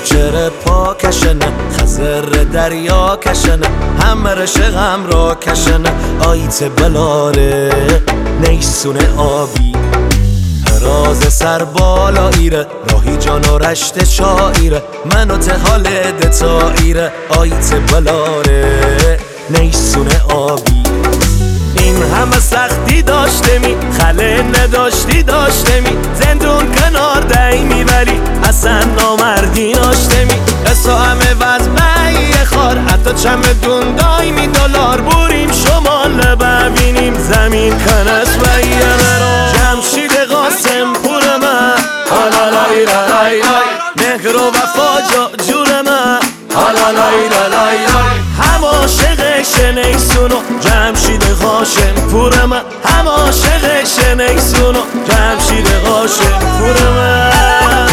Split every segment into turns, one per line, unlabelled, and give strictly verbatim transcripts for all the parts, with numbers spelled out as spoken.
کوچر پا کشنه خزر دریا کشنه همرش غم را کشنه آیت بلاره نیسونه آبی راز سر بالا ایره راهی جان و رشت شاعره منو تحال دتا ایره آیت بلاره نیسونه آبی این همه سختی داشته می خله نداشتی داشته می زندون کنار دایی ولی اصلا نامردی ناشته می اصلا همه وزمه خار حتی چمدون دایی می دلار بوریم شمال ببینیم زمین کنس و یه مرا جمشید قاسم پور من حالا لای لای لای مهر و وفا جا جور من حالا لای لای لای هم عاشق شنیسونو جمشید قاسم پور من هم عاشق شنیسونو جمشید قاسم پور من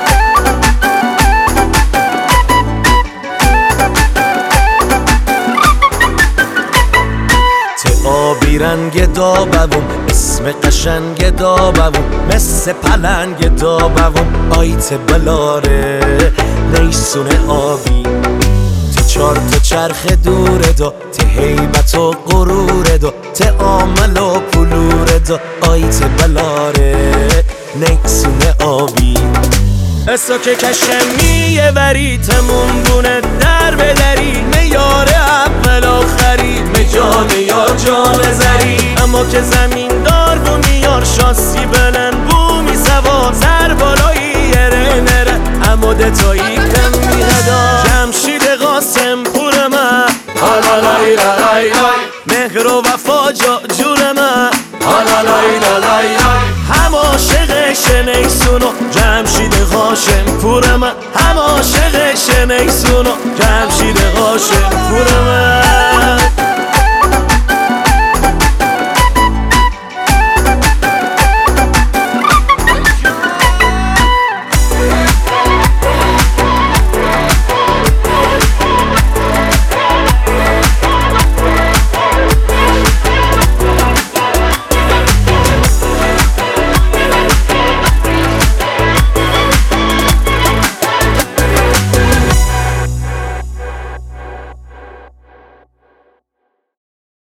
آبی رنگ دابوم اسم قشنگ دابوم مثل پلنگ دابوم آیت بلاره نیسونه آبی ته چار تا چرخ دوره دا ته هیبت و غروره دا ته عامل و پلوره دا آیت بلاره نیسونه آبی اسا که کشمیه وری تمون بونه در بدری میاره اول آخری جان یار جان زری اما که زمین دار بو میار شاسی بلن بو می سوا سر بالایی یره نره اما دتایی کم می هدا جمشید قاسم پور من حالا لای لای لای مهر و وفا جا جور من حالا لای لای لای هم عاشق شنیسونو جمشید قاسم پور من هم عاشق شنیسونو جمشید قاسم پور من